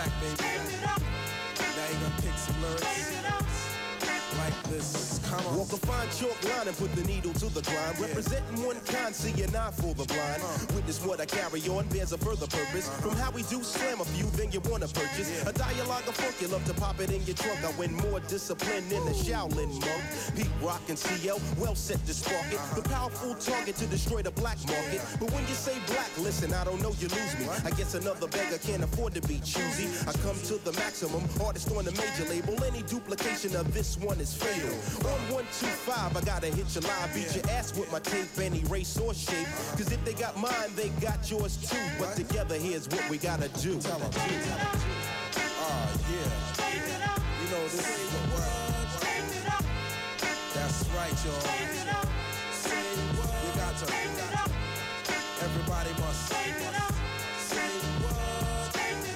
back, baby. Now you gonna pick some lyrics like this. Come on. Walk a fine chalk line and put the needle to the grind. Representing one kind, see an eye for the blind. Witness what I carry on bears a further purpose. From how we do slam a few, then you wanna purchase a dialogue of funk. You love to pop it in your trunk. I win more discipline than the Shaolin monk. Pete Rock and CL, well set to spark it. The powerful target to destroy the black market. But when you say black, listen, I don't know, you lose me. I guess another beggar can't afford to be choosy. I come to the maximum, artist on the major label. Any duplication of this one is fatal. On 125, I gotta hit your line, beat your ass with my tape, any race or shape. Cause if they got mine, they got yours too. But together, here's what we gotta do. Tell them. Yeah. You know this is the word. That's right, y'all. You got to. Everybody must say what.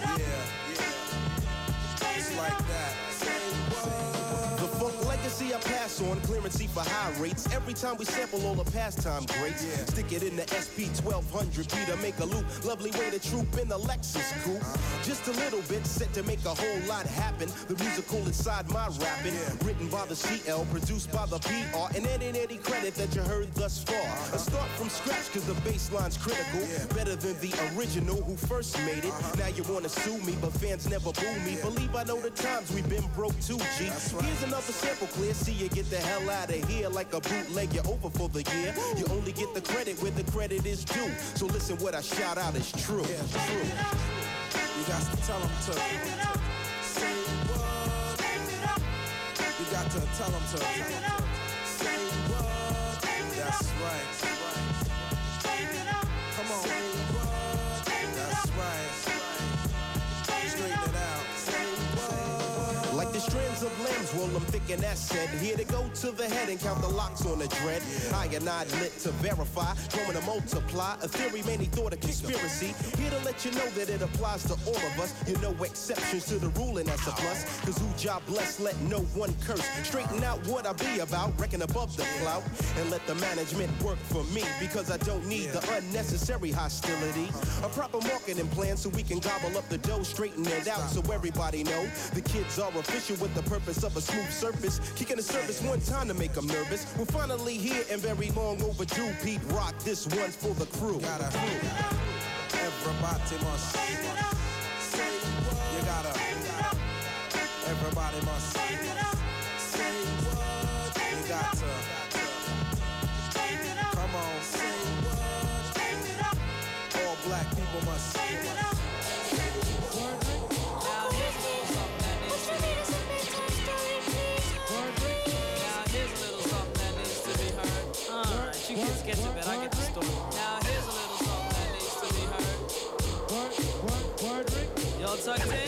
Yeah. It's like that. The funk legacy I pass on, clearance for high rates. Every time we sample all the pastime greats, stick it in the SP 1200 P to make a loop. Lovely way to troop in the Lexus coupe. Just a little bit set to make a whole lot happen. The musical inside my rapping, written by the CL, produced by the PR, and any credit that you heard thus far. A start from scratch cause the bassline's critical. Better than the original who first made it. Now you wanna sue me, but fans never boo me. Believe I know the times we've been broke too, G. Here's another sample clear, see you get the hell out of here. Like a bootleg, you're over for the year. You only get the credit where the credit is due. So listen, what I shout out is true. Yeah, true. You got to tell them to say what. You got to tell them to say what. That's right. Come on. That's right. Straighten it out. Like the strands of limbs, roll them thick and that's said. Here to go to the head and count the locks on the dread. I and I lit to verify, growing to multiply. A theory many thought a conspiracy. Here to let you know that it applies to all of us. You know exceptions to the rule and that's a plus. Cause who job blessed, let no one curse. Straighten out what I be about, reckon above the clout. And let the management work for me. Because I don't need the unnecessary hostility. A proper marketing plan so we can gobble up the dough, straighten it out so everybody know. The kids are official with the purpose of a smooth surface. Kicking the service one time to make them nervous. We're finally here and very long overdue. Pete Rock, this one's for the crew. Everybody must say what. You gotta. Everybody must say what. You got to. Come on, say what. All black people must say what. You kids get to bed, I get the story. Now here's a little something that needs to be heard. Y'all tucked in?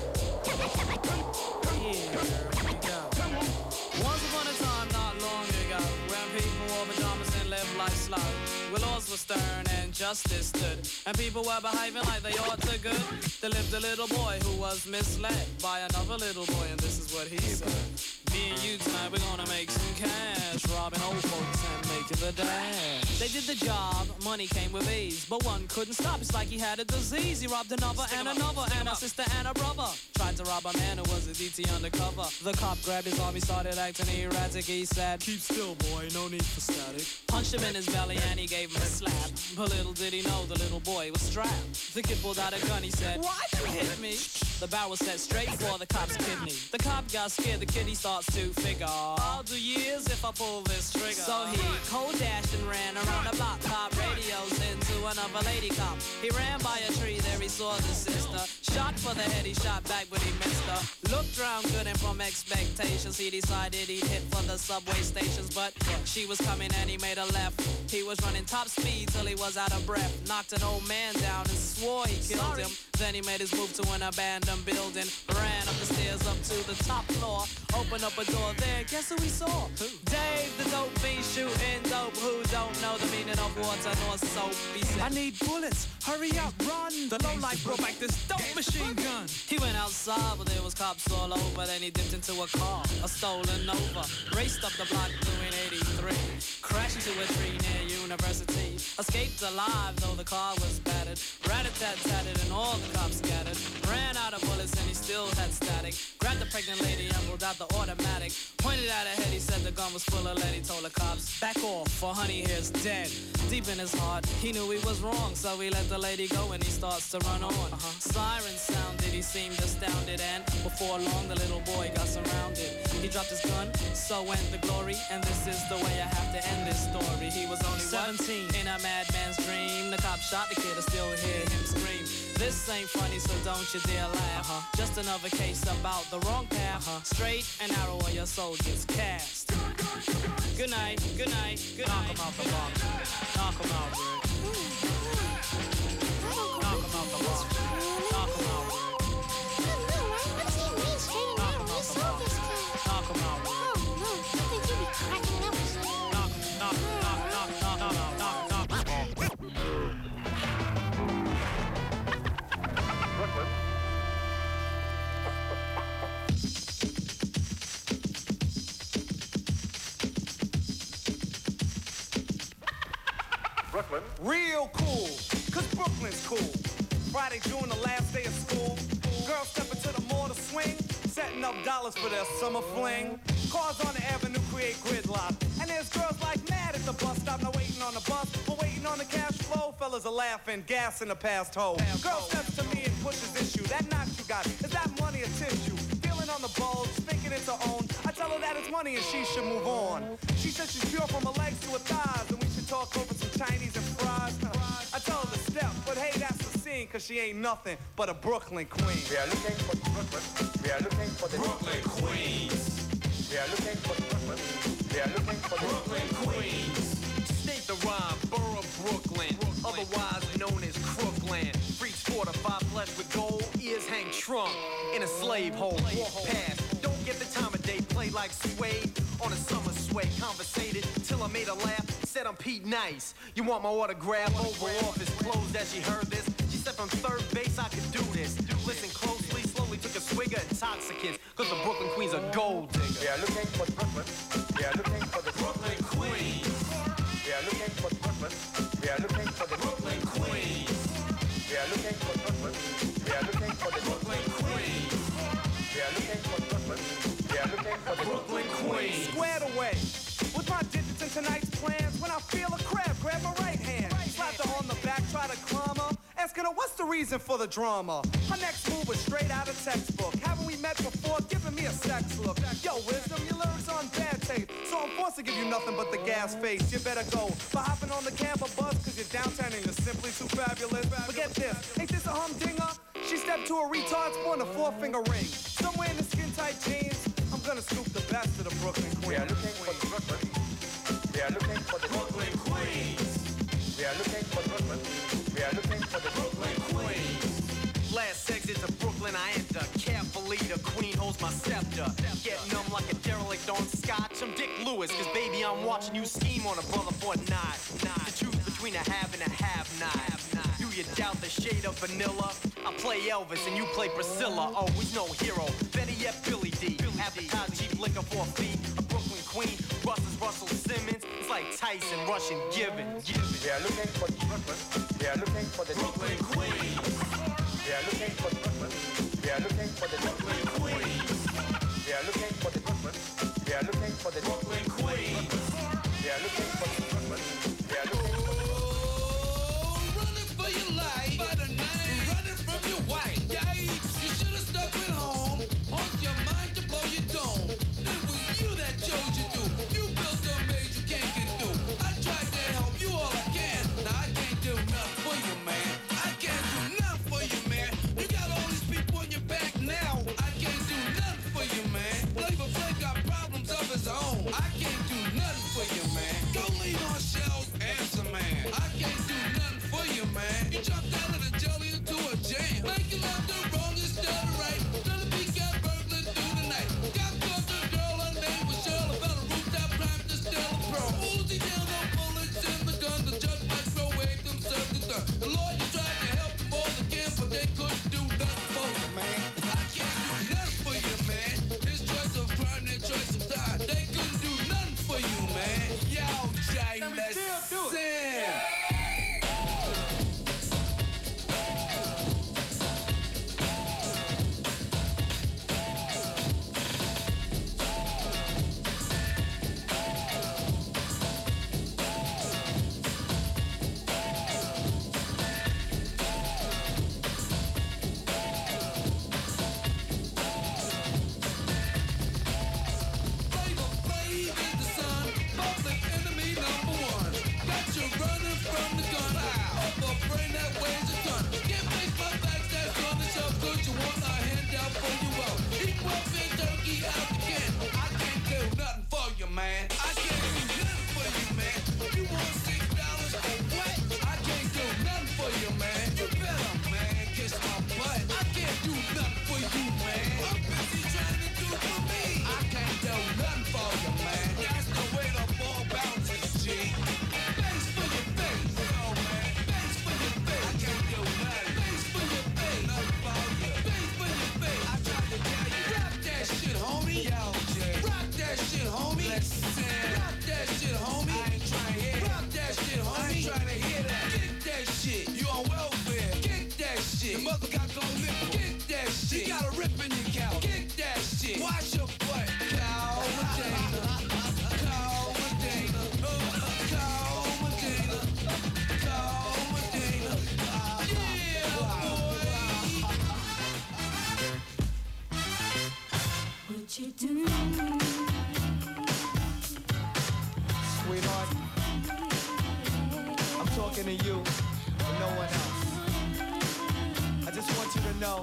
Here we go. Once upon a time, not long ago, when people wore pajamas and lived life slow, where laws were stern and justice stood, and people were behaving like they ought to good, there lived a little boy who was misled by another little boy, and this is what he said. Me and you tonight, we're gonna make some cash, robbing old folks and making the dash. They did the job, money came with ease, but one couldn't stop, it's like he had a disease. He robbed another and another, and a sister and a brother. Tried to rob a man who was a DT undercover. The cop grabbed his arm, he started acting erratic. He said, "Keep still, boy, no need for static." Punched him in his belly and he gave him a slap. But little did he know the little boy was strapped. The kid pulled out a gun, he said, "Why'd you hit me?" The barrel set straight for the cop's kidney. The cop got scared, the kid he starts to figure, I'll do years if I pull this trigger. So he cold dashed and ran around the block, cop radios into another lady cop. He ran by a tree, there he saw the sister. Shot for the head, he shot back but he missed her. Looked round good and from expectations, he decided he'd hit for the subway stations. But she was coming and he made a left. He was running top speed till he was out of breath. Knocked an old man down and swore he killed him. Then he made his move to an abandoned building. Ran up the stairs up to the top floor. Opened up a door there, guess who he saw? Who? Dave the dope fiend shooting dope. Who don't know the meaning of water nor soap? He said, "I need bullets, hurry up, run." The lowlife brought back this dope machine gun. He went outside but there was cops all over. Then he dipped into a car, a stolen Nova. Raced up the block doing 83. Crashed into a tree near University. Escaped alive though the car was battered scattered. Rat-a-tat-tatted and all the cops scattered. Ran out of bullets and he still had static. Grabbed the pregnant lady and pulled out the automatic. Pointed at her head, he said the gun was full of lead. He told the cops, back off, for honey here's dead. Deep in his heart, he knew he was wrong, so he let the lady go and he starts to run on. Sirens sounded, he seemed astounded, and before long the little boy got surrounded. He dropped his gun, so went the glory, and this is the way I have to end this story. He was only 17 in a madman's dream. The cop shot the kid, I still hear him scream. This ain't funny, so don't you dare laugh. Just another case about the wrong path. Straight and narrow or your soul gets cast. Good night, good night, good night. Knock him out the box. Knock him out, Rick. Knock him out the box. Knock him out, Rick. Knock him out the box. Knock him out, Rick. Brooklyn. Real cool, cause Brooklyn's cool. Friday, June, the last day of school. Girls stepping to the mall to swing, setting up dollars for their summer fling. Cars on the avenue create gridlock, and there's girls like mad at the bus stop, not waiting on the bus, but waiting on the cash flow. Fellas are laughing, gas in the past hole. Girl steps to me and pushes issue. That knot you got, is that money or tissue? Feeling on the bulge, thinking it's her own. I tell her that it's money and she should move on. She says she's pure from her legs to her thighs, and we should talk over some Chinese and fries. I tell her to step, but hey, that's the scene, cause she ain't nothing but a Brooklyn queen. We are looking for Brooklyn. We are looking for the Brooklyn Queens. We are looking for Brooklyn. We are looking for the Brooklyn Queens. State the rhyme, borough Brooklyn, otherwise known as Crookland. Freaks fortified flesh with gold, ears hang trunk in a slave hole. Walk past, don't get the time of day, play like Suede on a summer sway. Conversated till I made her laugh, said I'm Pete Nice. You want my autograph? Over office closed as she heard this. She said from third base I could do this. Listen closely, slowly took a swig of intoxicants, cause the Brooklyn Queens are gold diggers. We are looking for Brooklyn. We are looking for the Brooklyn Queens. We are looking for Brooklyn. We are looking for the Brooklyn Queens. We are looking for Brooklyn. We are looking for the Brooklyn Queens. We are looking for Brooklyn. We are looking for the Brooklyn Queens. Squared away with my digits in tonight's plans. When I feel a crab, grab my right hand, slap her on the back, try to climb her, asking her what's the reason for the drama. Her next move was straight out of textbook. Haven't we met before? Giving me a sex look. Yo, wisdom, your lyrics on bad tape, so I'm forced to give you nothing but the gas face. You better go for hopping on the camper bus, cause you're downtown and you're simply too fabulous. Forget this, ain't this a humdinger? She stepped to a retard, spun a 4-finger ring. Somewhere in the skin-tight jeans, I'm gonna scoop the best of the Brooklyn Queens. We are looking for Brooklyn. We are looking for the Brooklyn Queens. We are looking for Brooklyn. We are looking for the Brooklyn Queens. Last exit to Brooklyn, I enter. Carefully, the queen holds my scepter. Getting numb like a derelict on scotch. I'm Dick Lewis, cause baby, I'm watching you scheme on a brother for a night. The truth between a have and a have-not. Do you doubt the shade of vanilla? I play Elvis and you play Priscilla. Always no hero. Better yet, Billy D. Advertise cheap liquor for a fee. A Brooklyn queen, Russell Simmons. It's like Tyson, Russian, Gibbons. We are looking for Brooklyn. We are looking for the Brooklyn Queens. We are looking for Brooklyn. We are looking for the Brooklyn Queens. We are looking for the Brooklyn. We are looking for the Brooklyn Queens. We are looking for the Brooklyn. We are looking for the Running for your life, by the night, running from your wife. Yikes, you should have stuck at home. On your mind to blow your dome. It was you that chose you to. You built some made you can't get through. I tried to help you all I can. Now I can't do nothing for you, man. I can't do nothing for you, man. You got all these people on your back now. I can't do nothing for you, man. Flavor Flav got problems of his own. I can't do nothing for you, man. Go lean on shelves, answer, man. I can't do nothing for you, man. You jumped out of the jelly into a jam. Making love the wrong instead of right. Gonna be got burglar through the night. Got caught the girl, her name was Shirley. Fell a rooftop, climbed to steal a pro. Uzi down, no bullets in the gun. The judge might throw away them serve the gun. The lawyer tried to help them all again, but they couldn't do nothing for you, man. I can't do nothing for you, man. His choice of crime, their choice of die. They couldn't do nothing for you, man. Yo, Jay, let's sing. talking to you and no one else. I just want you to know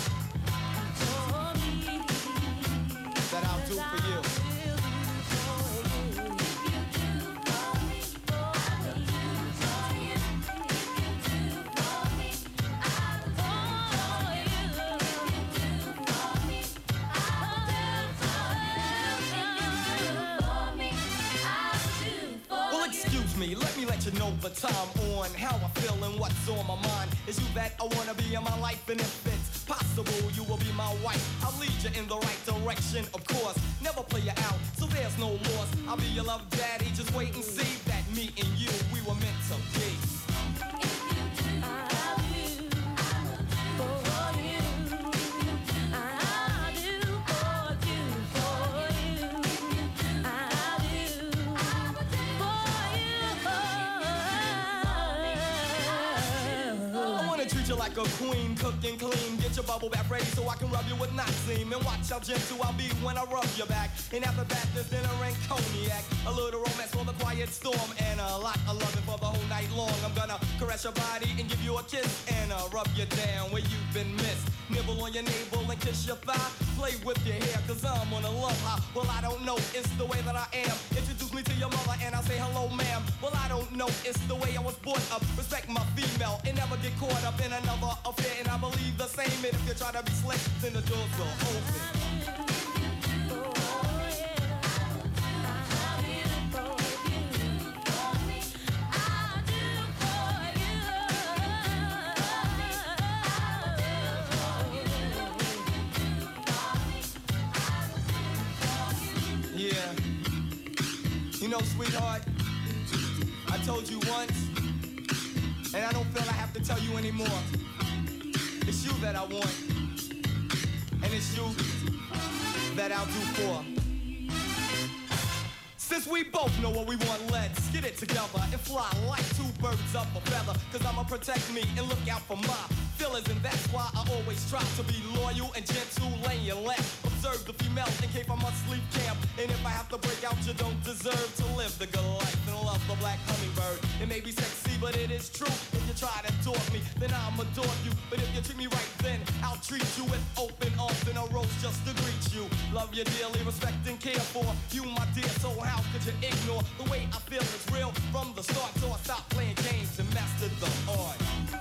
that I'll do for you. Let me let you know the time on how I feel and what's on my mind. Is you that I wanna be in my life, and if it's possible, you will be my wife. I'll lead you in the right direction, of course. Never play you out, so there's no loss. I'll be your love daddy, just wait and see that me and you, we were meant to be. Like a queen, cook and clean. Get your bubble bath ready so I can rub you with Noxine. And watch how gentle I'll be when I rub your back. And after that, there's dinner and cognac. A little romance for the quiet storm. And a lot of loving for the whole night long. I'm gonna caress your body and give you a kiss. And rub you down where you've been missed. Nibble on your navel and kiss your thigh. Play with your hair, cause I'm on a love high. Well, I don't know, it's the way that I am. Introduce me to your mother and I'll say hello, ma'am. Well, I don't know, it's the way I was brought up. Respect my female and never get caught up in another affair. And I believe the same, and if you try to be slick, then the doors will open. You know, sweetheart, I told you once, and I don't feel I have to tell you anymore. It's you that I want, and it's you that I'll do for. Since we both know what we want, let's get it together and fly like two birds up a feather. Cause I'ma protect me and look out for my feelings, and that's why I always try to be loyal and gentle, laying left. Observe the females in case I must leave camp. And if I have to break out, you don't deserve to live the good life and love the black hummingbird. It may be sexy, but it is true. If you try to taunt me, then I'ma adore you. But if you treat me right, then I'll treat you with open arms and a rose just to greet you. Love you dearly, respect and care for you, my dear. So how could you ignore the way I feel is real from the start? So I stopped playing games and mastered the art.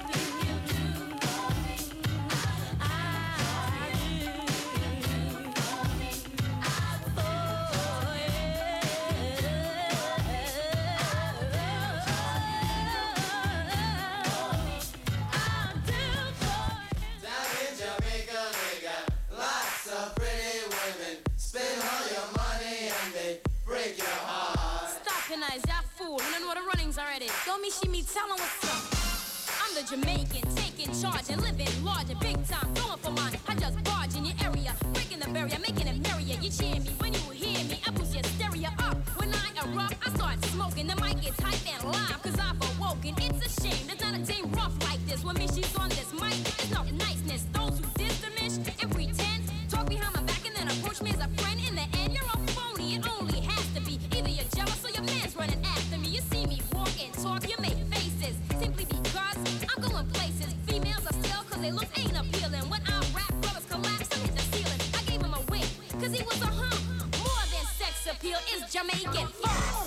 Already. Don't me, she me, tell them what's up. I'm the Jamaican, taking charge and living large and big time. Going for mine, I just barge in your area, breaking the barrier, making it merrier. You cheer me when you hear me, I push your stereo up. When I erupt, I start smoking. The mic gets hype and live, cause I've awoken. It's a shame, there's not a day rough like this. When me, she's on this mic, it's not niceness. Those who diminish and pretend, talk behind my back and then approach me as a friend. In the end, you're a phony, it only has to be. Either you're jealous or your man's running after me. You see me walk and talk, you make faces. Simply because I'm going places. Females are still cause they look ain't appealing. When I rap, brothers collapse and hit the ceiling. I gave him a win, cause he was a hump. More than sex appeal is Jamaican funk.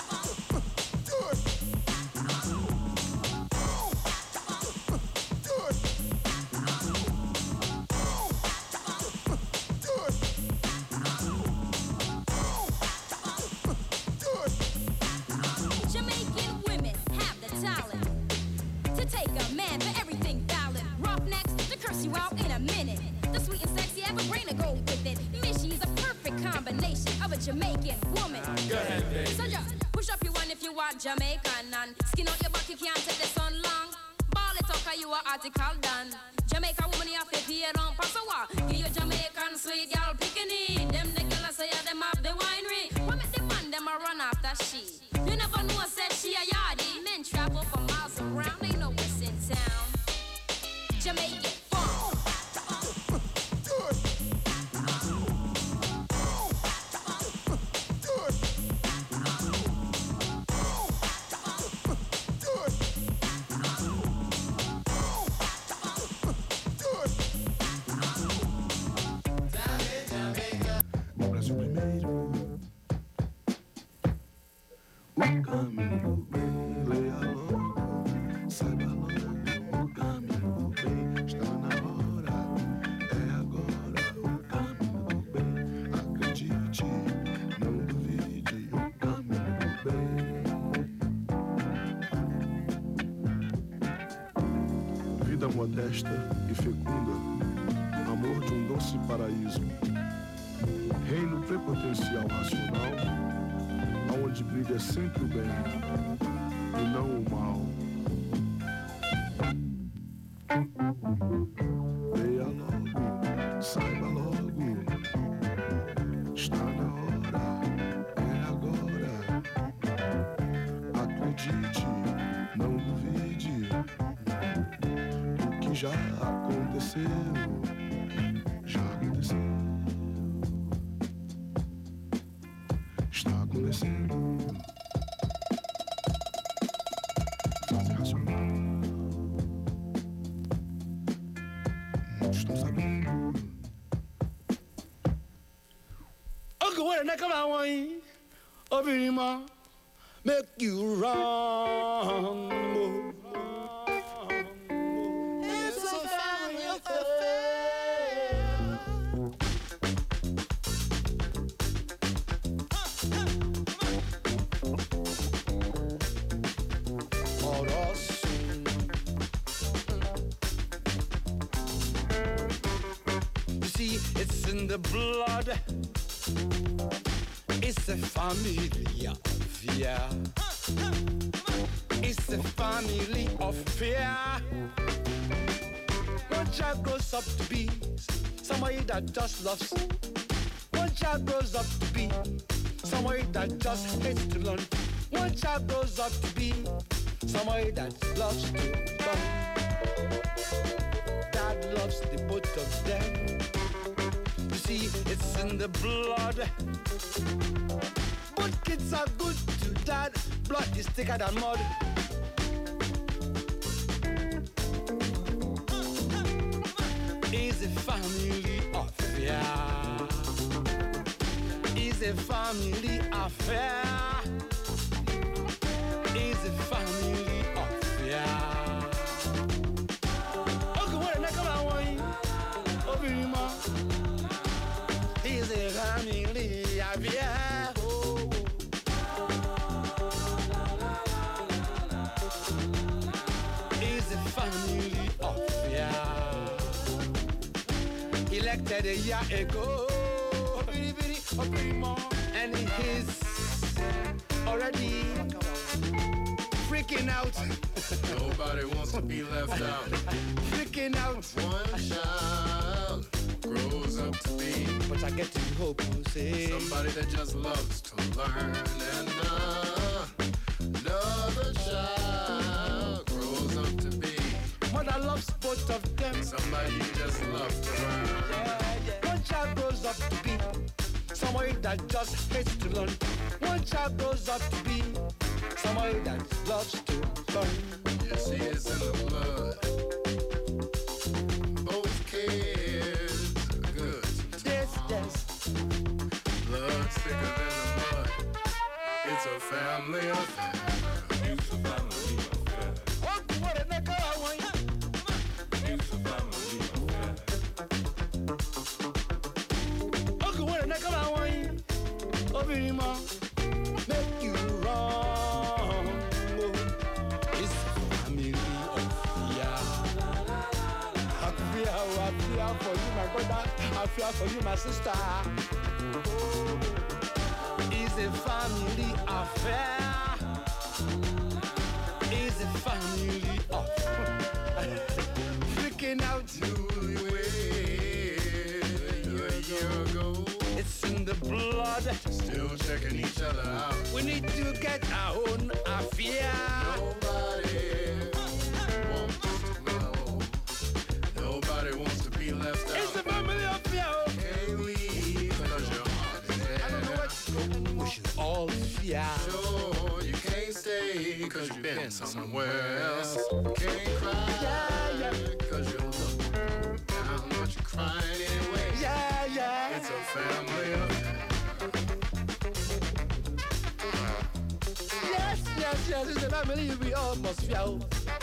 Jamaican woman. So just push up your one if you are Jamaican and skin out your back, you can't take this on long. Ball it up, cause you are article done. Jamaican woman, you have to pay it on pass a walk. Give you Jamaican sweet girl picking them the girl say yeah, them have the winery. What make the man them a run after she? You never know said she a yardie. Men travel for miles around, they know what's in town. Jamaican funk. caminho bem, leia logo, saiba logo, o caminho bem, está na hora, é agora, o caminho bem, acredite, não duvide, o caminho bem. Vida modesta e fecunda, amor de um doce paraíso, reino prepotencial racional, aonde brilha sempre o bem e não o mal. Leia logo, saiba logo, está na hora, é agora. Acredite, não duvide, o que já aconteceu, já aconteceu. Está acontecendo. Fase racional. Muitos estão sabendo. Uncle, where the come on, wine? Up in my make you run. It's a family affair. It's in the blood. It's a family affair. It's a family affair. One child grows up to be somebody that just loves. One child grows up to be somebody that just hates to learn. One child grows up to be somebody that loves to learn. Dad loves the both of them. You see, it's in the blood. But kids are good to dad. Blood is thicker than mud. It's a family affair. It's a family affair. It's a family affair. Okay, where the come on, wine? Over here, ma. It's a family affair. It's a family affair. Elected a year ago, and he's already freaking out. Nobody wants to be left out. Freaking out. One child grows up to be, but I get to hope you say somebody that just loves to learn. And another child grows up to be, mother loves both of them, somebody you just love to learn. One child grows up to be somebody that just hates to learn. One child grows up to be somebody that loves to learn. You see, it's in the blood. Both kids are good. Yes. Blood thicker than the mud. It's a family affair. It's a family affair. Oh, what a neck I want. It's a family affair. Okay, what a neck I want. Over here, ma. Make you wrong. It's a family affair. I fear for you, my brother. I fear for you, my sister. It's a family affair. It's a family affair. Freaking out a year ago. It's in the blood. Still checking each other out. We need to get our own affair. Nobody wants to know. Nobody wants to be left out. It's a family affair. Can't leave because your heart is there. I don't know what we should all fear. Sure, you can't stay because you've been somewhere else. Can't cry because you're looking down, but you're crying anyway. Yeah. It's a family affair. Yeah. gracias, es la melody almost fell.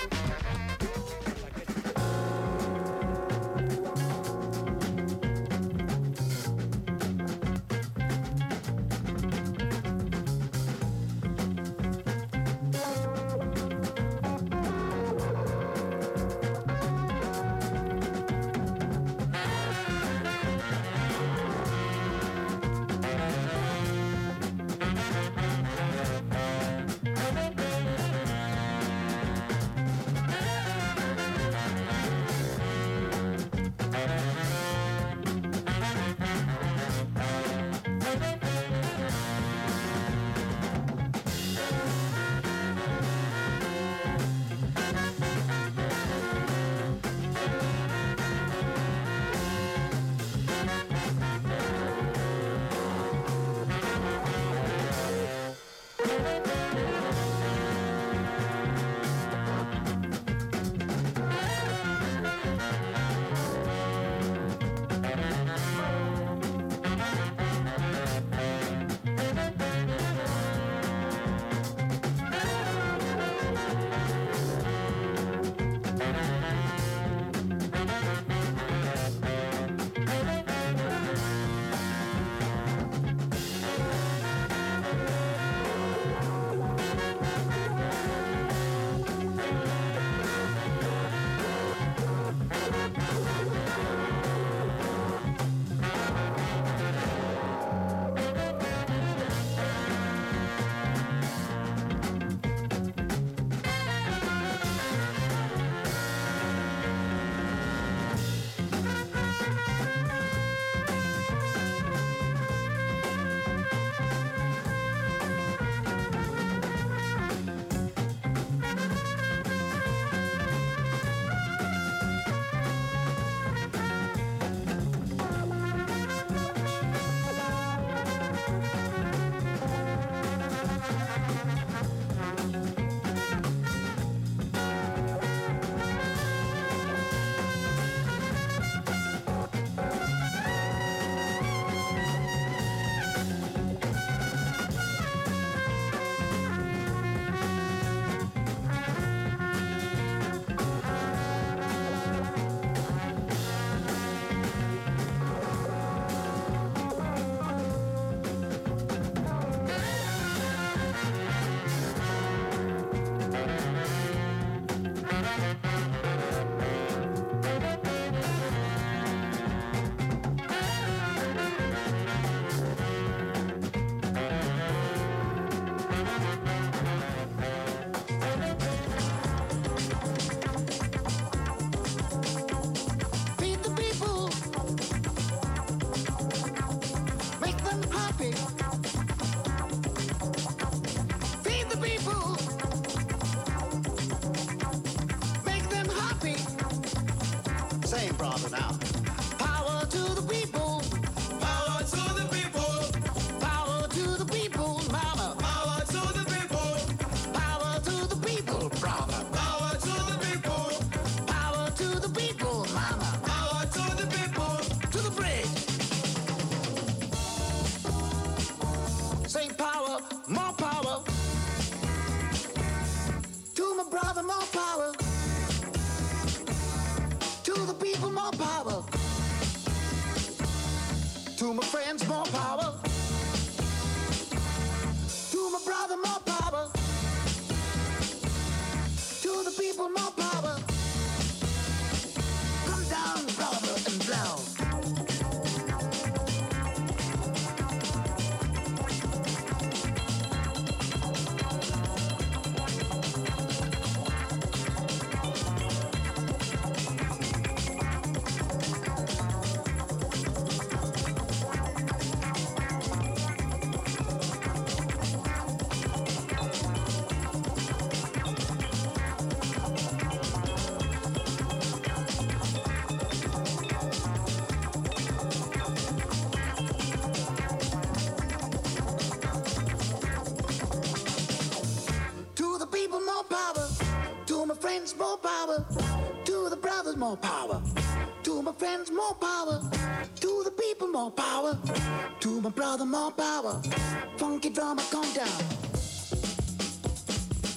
more power. To my friends, more power. To the people, more power. To my brother, more power. Funky drummer, come down.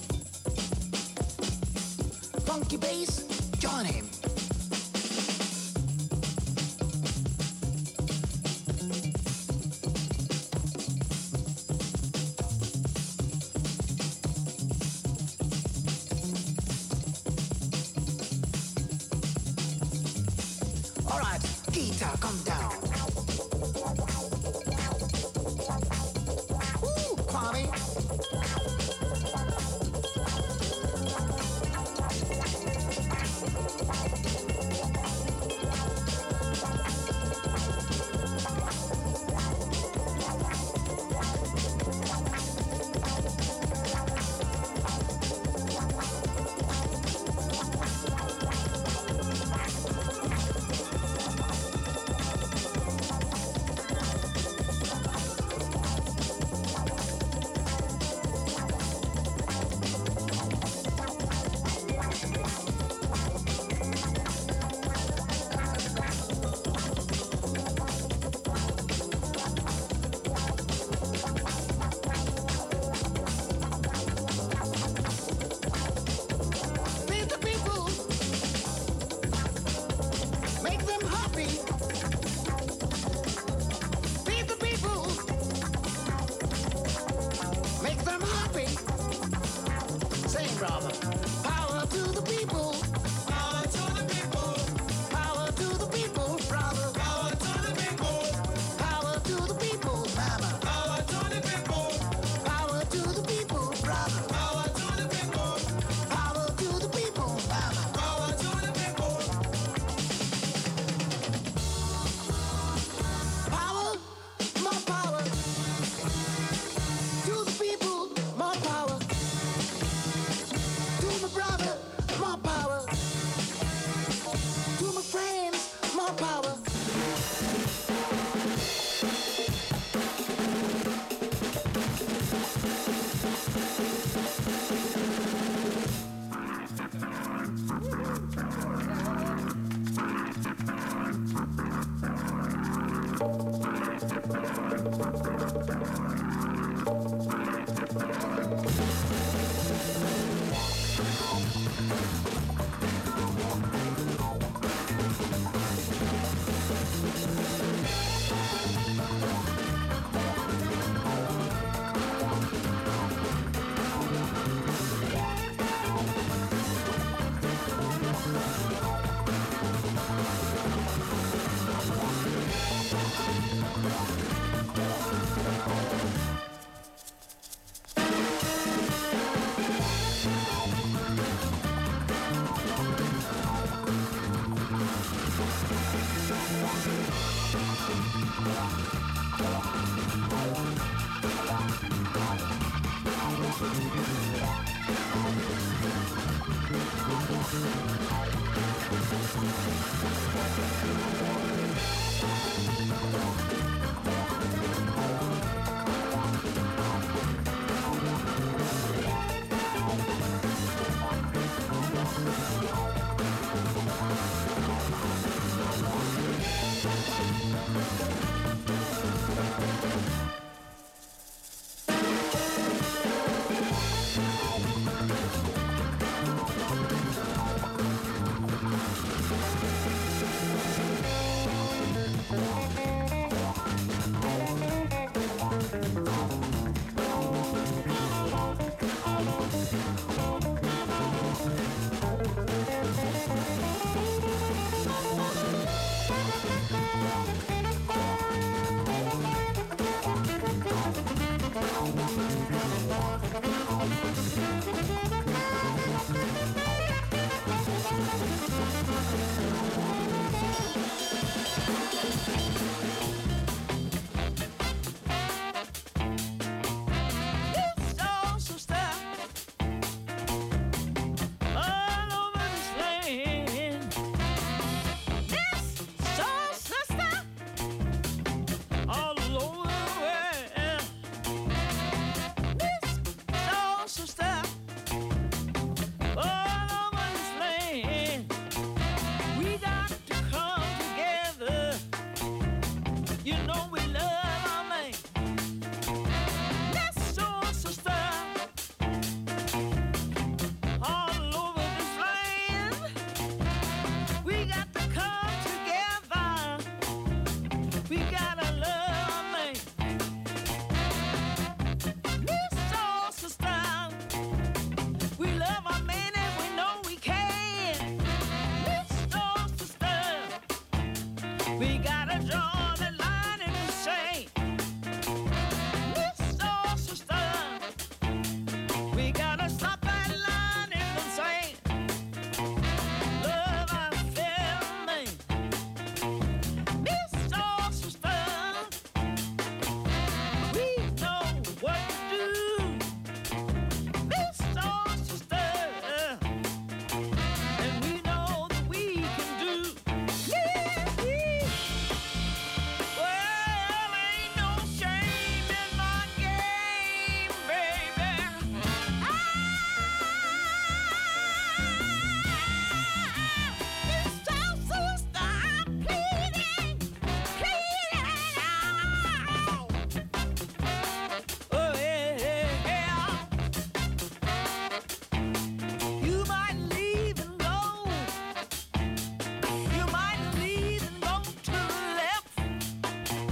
funky bass, join him. All right, guitar, come down. Woo, Kwame.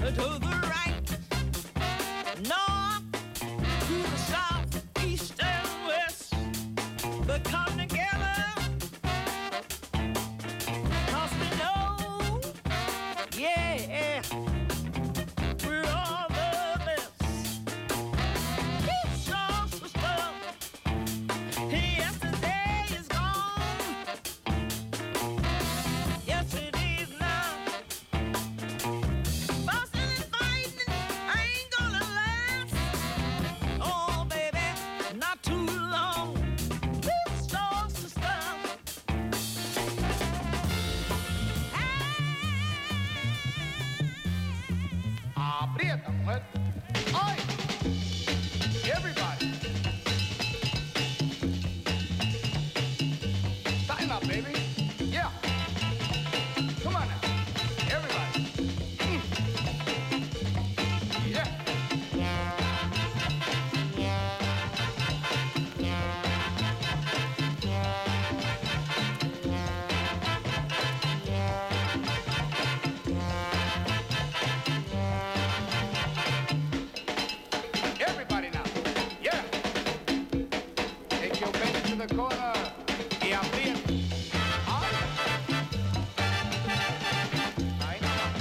to the right, north, to the south, east and west. But come together, 'cause we know, yeah, we're all the best. Keep strong, sister. Yesterday is gone. Yes, it is now. Fussing and fighting ain't gonna last. Oh, baby, not too long. Keep strong, sister. Aprieta, mujer. ¡Ay! Everybody. Tighten up, baby. Yeah. Come on now. Everybody. Yeah. Everybody now. Yeah. Take your baby to the corner. Y aprieta. Ay. Ahí nomás.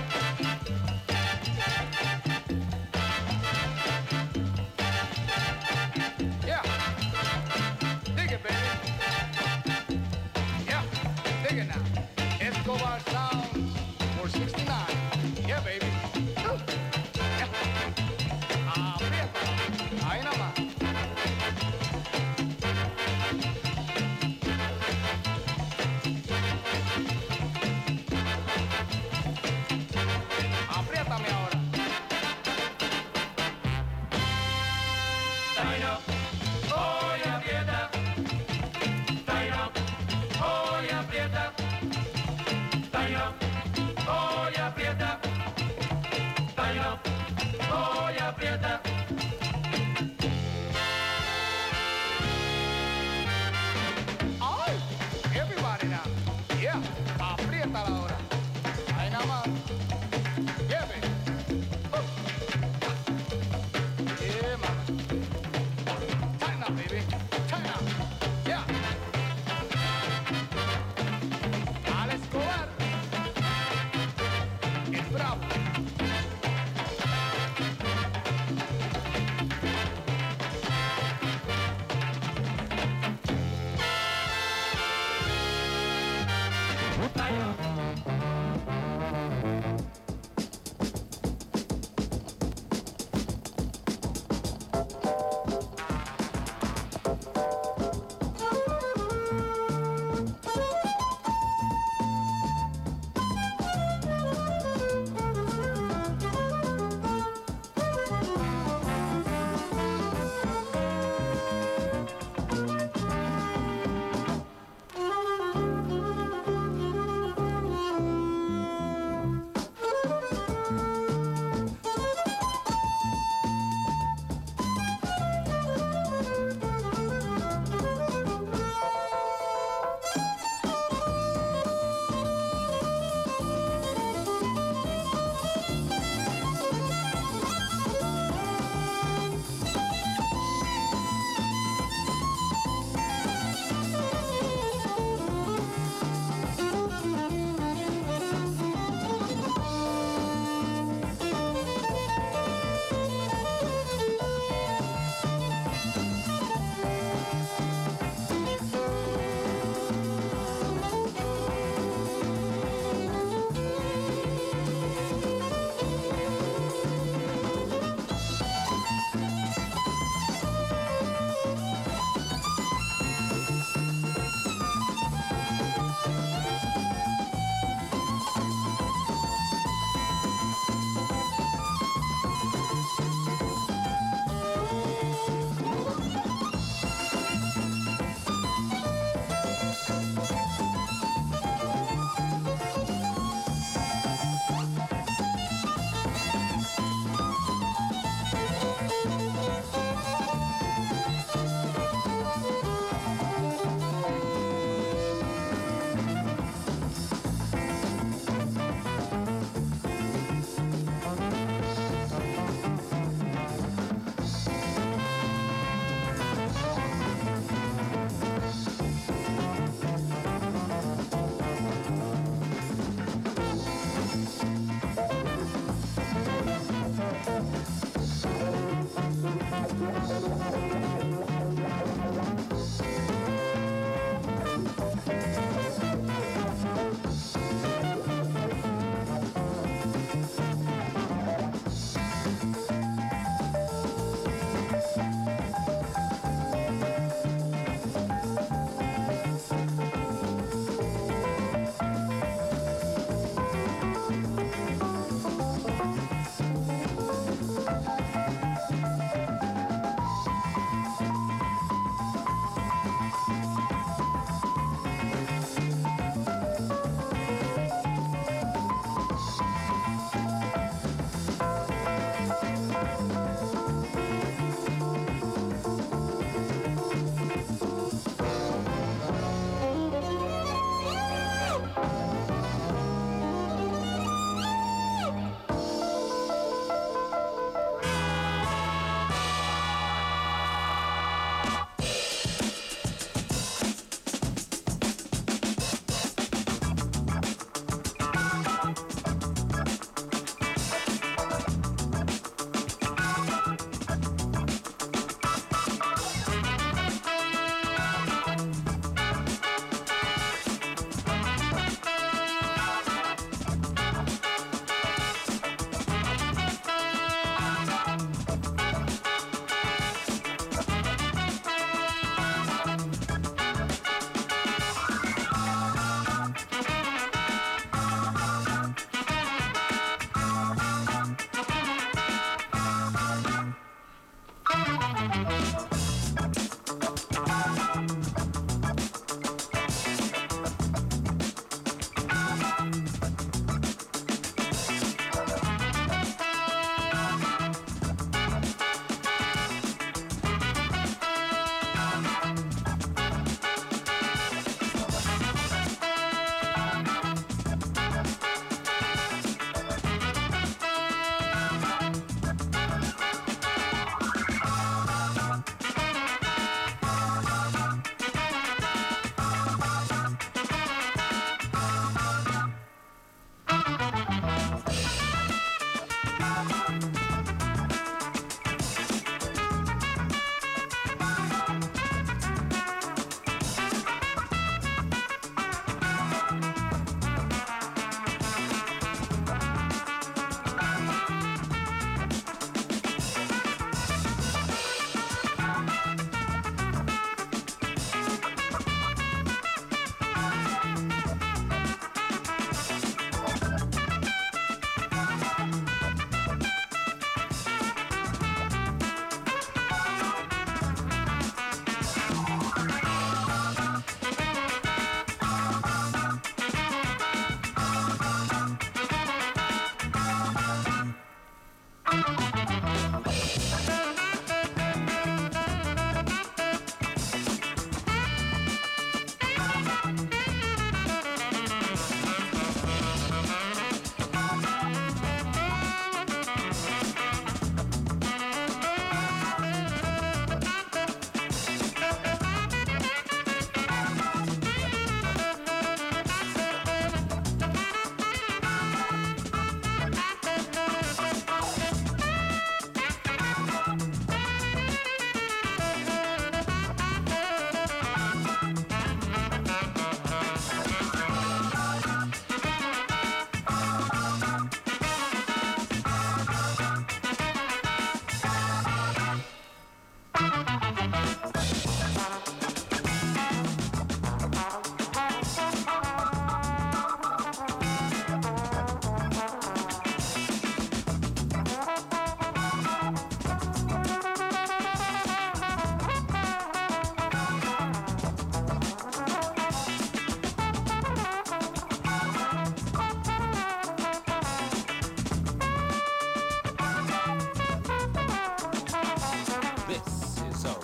Yeah. Dig it, baby. Yeah. Dig it now. Escobar Sounds for 69. Yeah, baby. Woo. Yeah. Aprieta. Ahí nomás.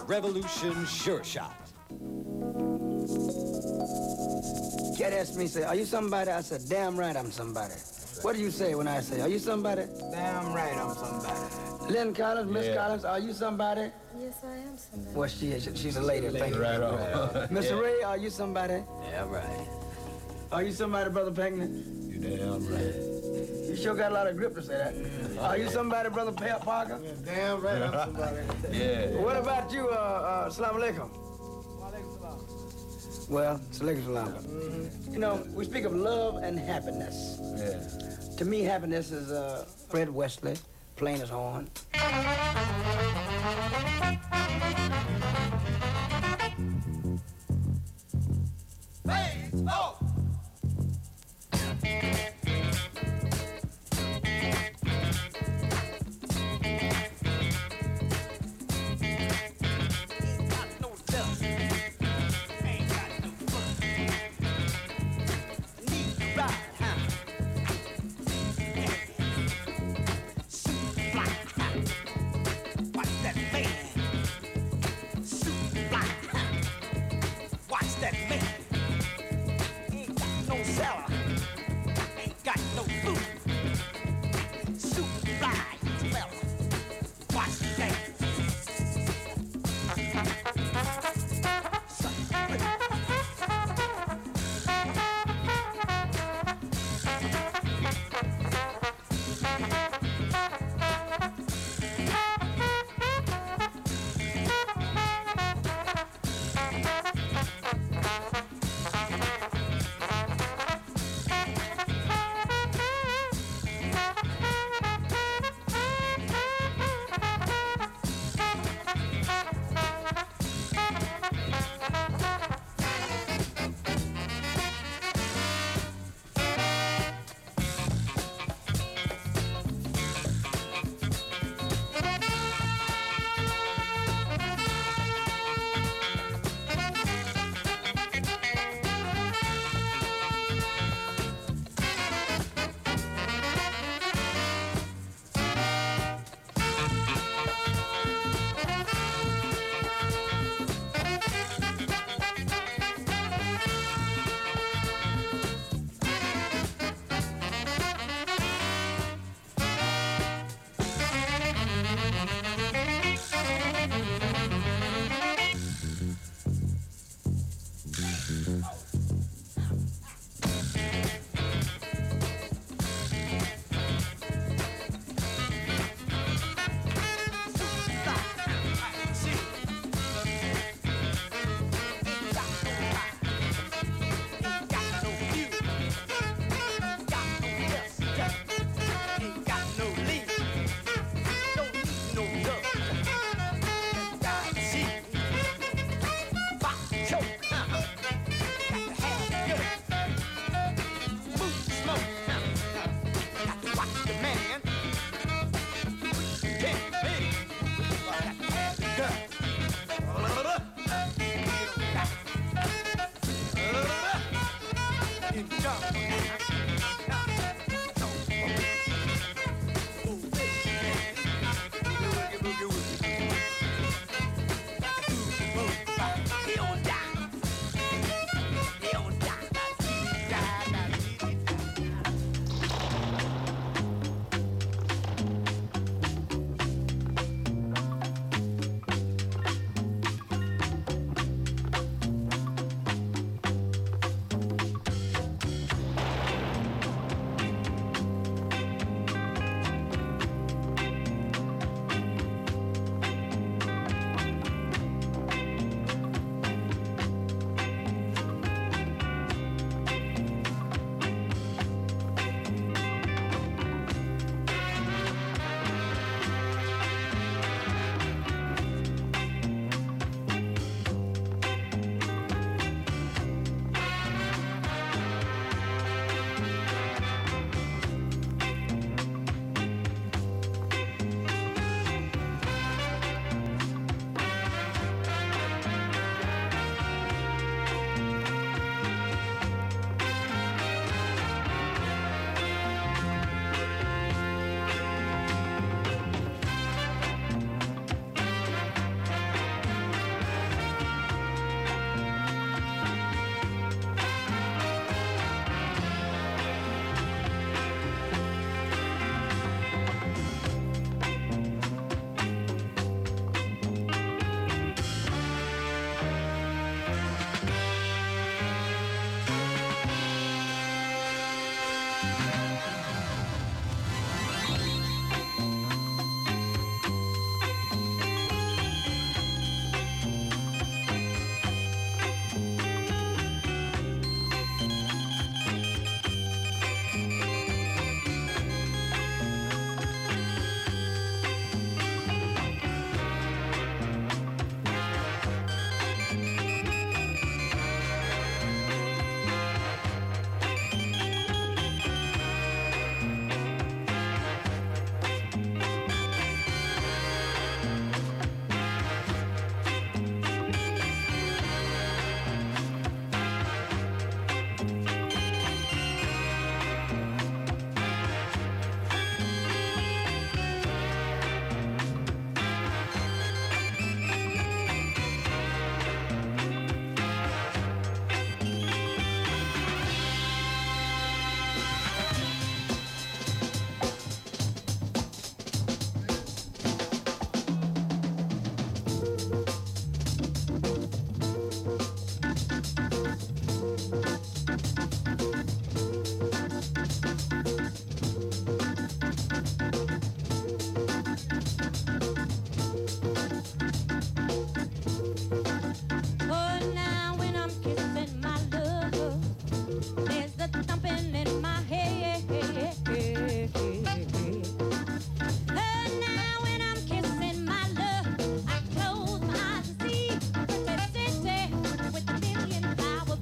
Revolution Sure Shot. Cat asked me, say, are you somebody? I said, damn right I'm somebody. What do you say when I say, are you somebody? Damn right I'm somebody. Lynn Collins, Miss Collins, are you somebody? Yes, I am somebody. Well, she is. She's a lady. Thank you. Right on. Mr. Ray, are you somebody? Yeah, right. Are you somebody, Brother Pankney? You damn right. You sure got a lot of grip to say that. Are you somebody, Brother Parker? Damn right I'm somebody. Yeah. What about you, Assalamu alaikum? Well, Salaikum salam. You know, we speak of love and happiness. Yeah. To me, happiness is Fred Wesley, plain as horn. Hey, oh!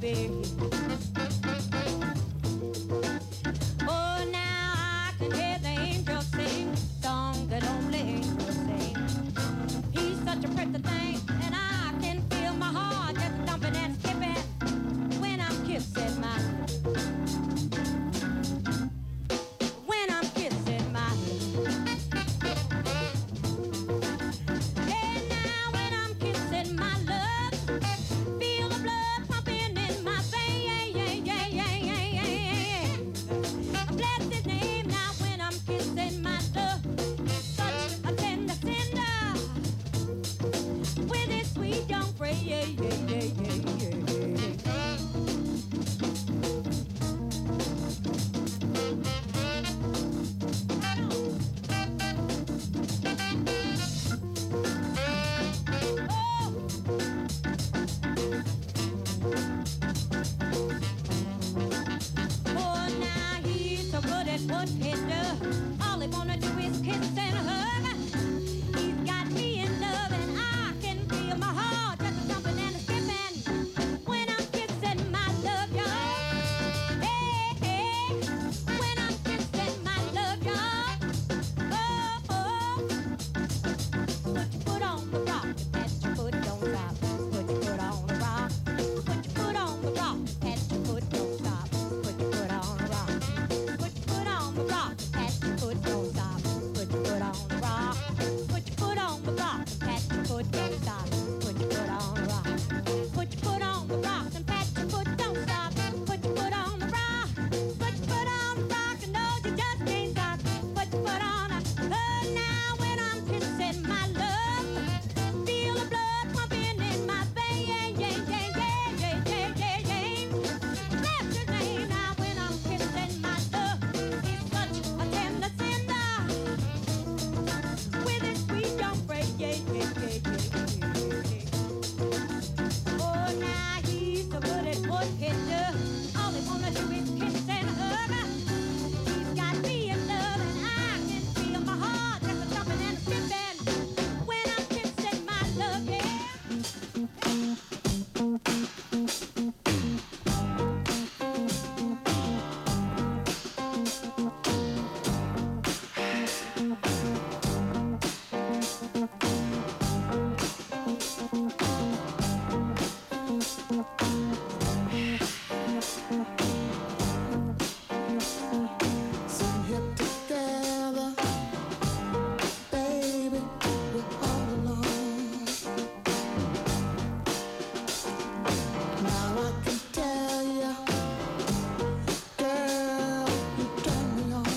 baby. Oh, now I can hear the angels sing songs that only angels sing. He's such a pretty thing, and I can feel my heart just thumping and skipping when I'm kissing my lips. When I'm kissing my lips. Yeah, now when I'm kissing my love, feel the blood pumping in my veins. Bless his name now when I'm kissing my love. Such a tender cinder with his sweet young praise. Oh, now he's so good at what he does. All he wanna do is kiss and hug. He's got me in love, and I can feel my heart just jumping and skipping when I'm kissing my love, y'all. Hey, hey, when I'm kissing my love, y'all. Oh, oh. Put your foot on the rock, pat your foot, don't stop. Put your foot on the rock. Put your foot on the rock, pat your foot, don't stop. Put your foot on the rock. Put your foot on the rock, pat your foot, don't stop. Put your foot on the rock. Put your foot on the rock, pat your foot, don't stop. Put your foot on the rock. Put your foot on the rock and pat your foot, don't stop. Put your foot on the rock. Put your foot on the rock and no, you just can't stop. Put your foot on the. Oh, now when I'm kissing my love, feel the blood pumping in my veins. Bless his name now when I'm kissing my love. He's such a tender cinder with his sweet young praise. Oh, now he's so good at what he does. All he wanna do is kiss and hug. He's got me in love, and I can feel my heart just jumping and skipping when I'm kissing my love, yeah. Sitting here together, baby, we're all alone. Now I can tell you, girl, you turn me on.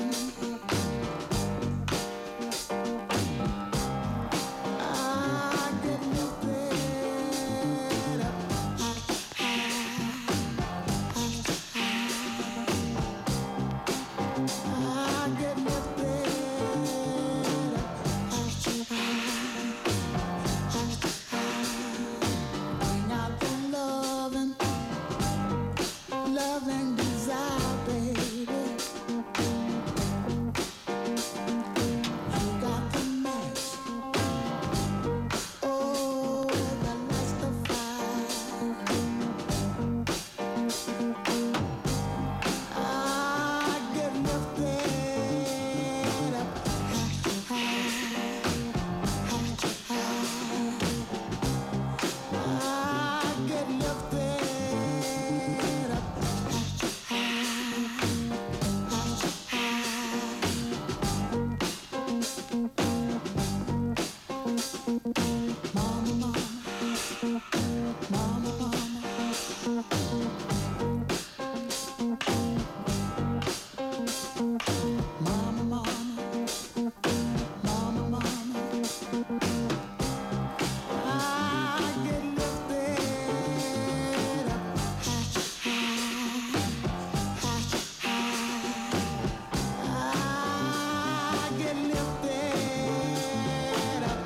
I get lifted up, I get lifted bring out the loving desire, baby. You got the match, oh, the lights the fire. I get lifted up, I get lifted up. Mama, mama, mama, mama, mama, mama, mama. I get lifted up, I get lifted up.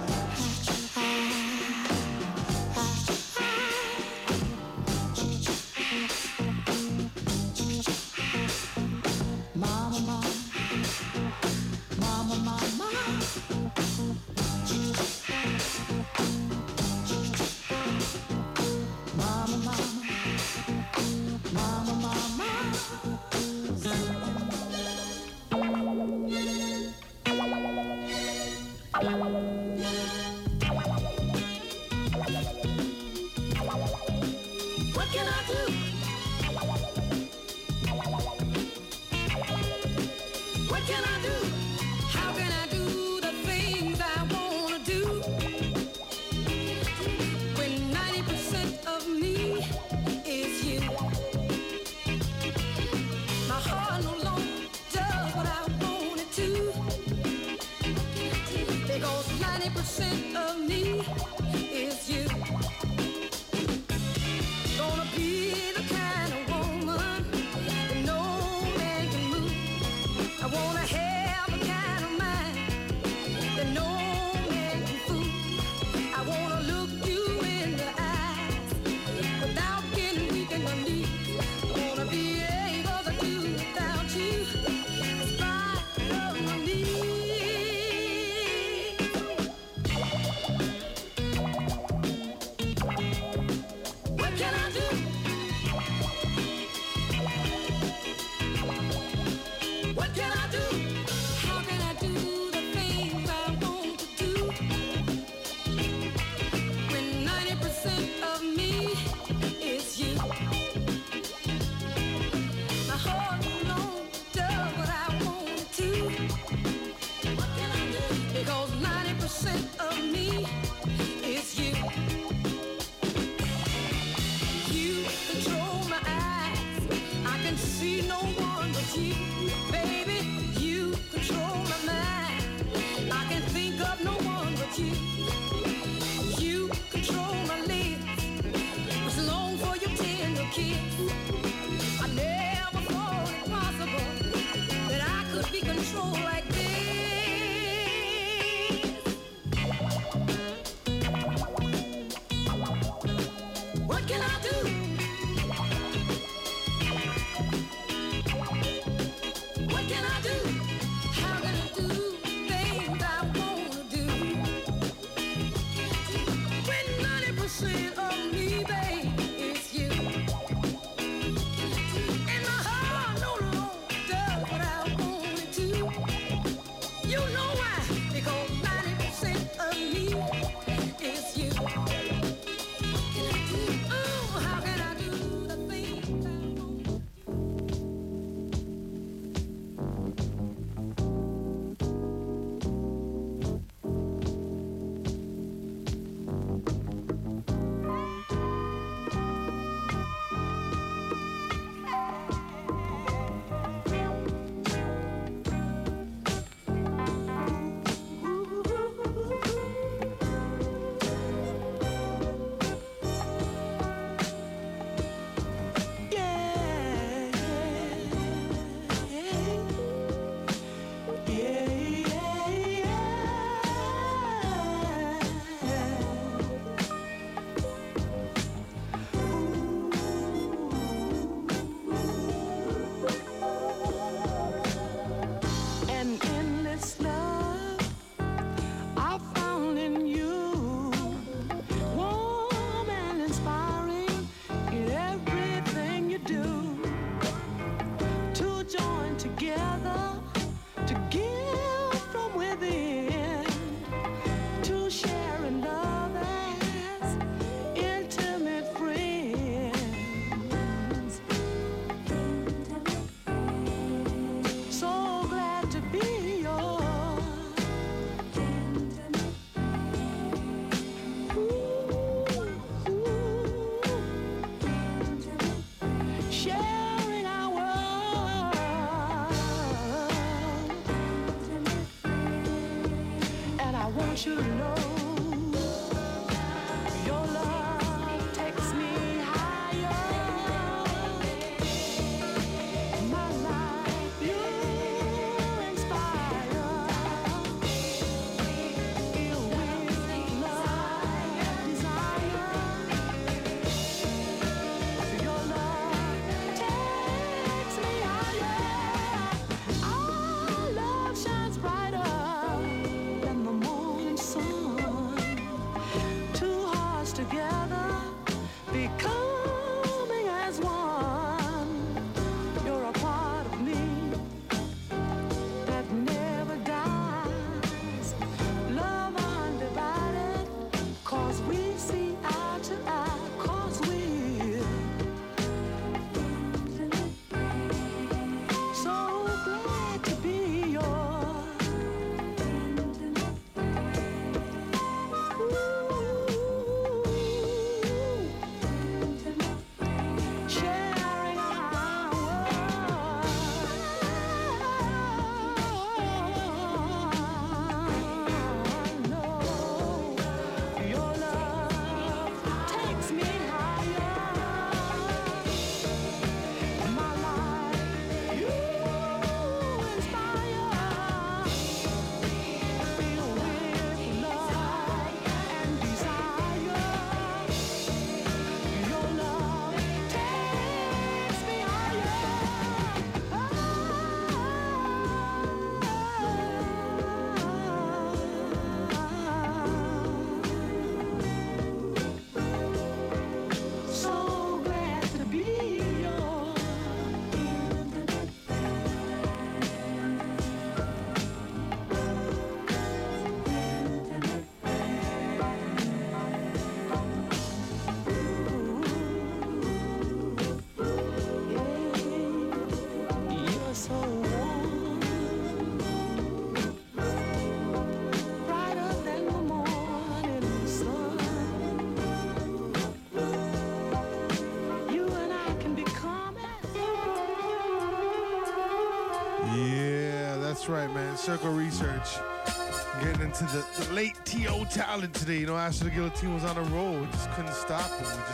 Right, man. Circle Research getting into the late T.O. Talent today. You know, after the Guillotine was on the roll, we just couldn't stop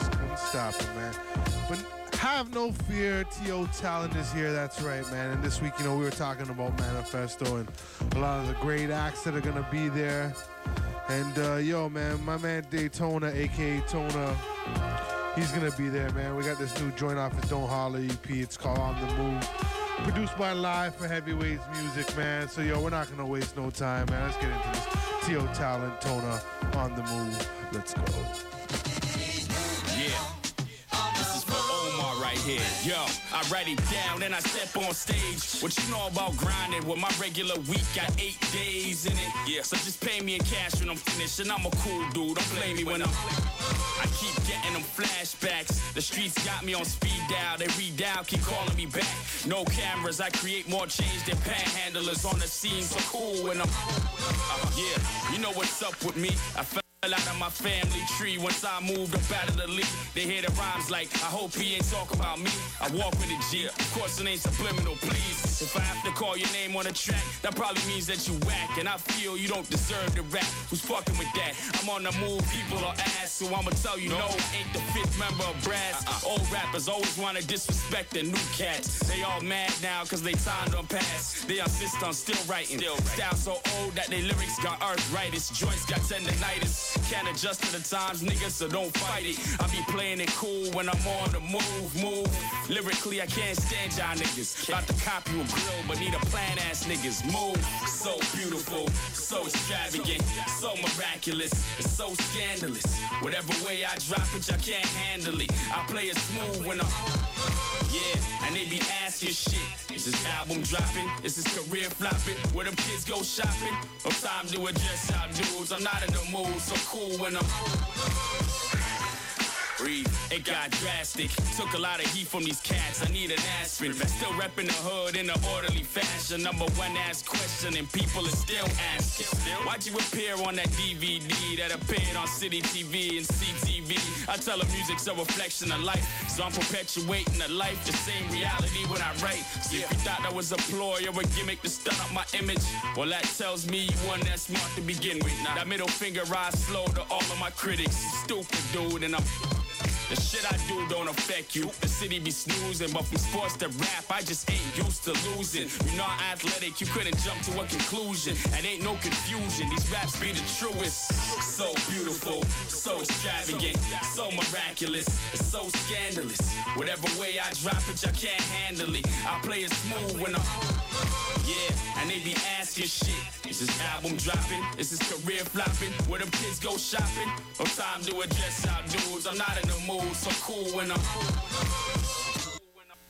him. Man. But have no fear, T.O. Talent is here. That's right, man. And this week, you know, we were talking about Manifesto and a lot of the great acts that are gonna be there. And yo, man, my man Daytona, aka Tona, he's gonna be there, man. We got this new joint off his Don't Holler EP. It's called On the Move. Produced by Live for Heavyweights Music, man. So, yo, we're not going to waste no time, man. Let's get into this. T.O. Talent, Tona, On the Move. Let's go. Yeah. This is for Omar right here. Yo, I write it down and I step on stage. What you know about grinding? Well, my regular week got 8 days in it. Yeah. So just pay me in cash when I'm finished. And I'm a cool dude. Don't play me when I keep getting them flashbacks. The streets got me on speed dial. They redial, keep calling me back. No cameras, I create more change than panhandlers on the scene. So cool when I'm yeah, you know what's up with me. I fell out of my family tree once I moved up out of the league. They hear the rhymes like, I hope he ain't talk about me. I walk with a G. Of course it ain't subliminal, please. If I have to call your name on a track, that probably means that you whack. And I feel you don't deserve the rap. Who's fucking with that? I'm on the move, people are ass. So I'ma tell you, no, ain't the fifth member of Brass. Old rappers always wanna disrespect the new cats. They all mad now cause they time done pass. They insist on still writing. Style so old that they lyrics got arthritis. Joints got tendinitis. Can't adjust to the times, niggas, so don't fight it. I be playing it cool when I'm on the move. Lyrically, I can't stand y'all niggas. About to copy a grill, but need a plan ass niggas. Move, so beautiful, so extravagant, so miraculous, it's so scandalous. Whatever way I drop it, y'all can't handle it. I play it smooth when I'm yeah, and they be asking shit. Is this album dropping? Is this career flopping? Where them kids go shopping? No time to address y'all dudes. I'm not in the mood, so cool when I'm breathe. It got drastic. Took a lot of heat from these cats. I need an aspirin. Still repping the hood in an orderly fashion. Number one asked question and people are still asking. Why'd you appear on that DVD that appeared on City TV and CTV? I tell them music's a reflection of life, so I'm perpetuating the life, the same reality when I write. See, if you thought that was a ploy or a gimmick to stun up my image, well, that tells me you weren't that smart to begin with. Now, that middle finger rise slow to all of my critics. Stupid dude, and the shit I do don't affect you. The city be snoozing, but from sports to rap, I just ain't used to losing. You're not athletic, you couldn't jump to a conclusion. And ain't no confusion, these raps be the truest. So beautiful, so extravagant, so miraculous, it's so scandalous. Whatever way I drop it, y'all can't handle it. I play it smooth when yeah, and they be asking shit. Is this album dropping? Is this career flopping? Where them kids go shopping? No time to address our dudes. I'm not in the mood, so cool when I'm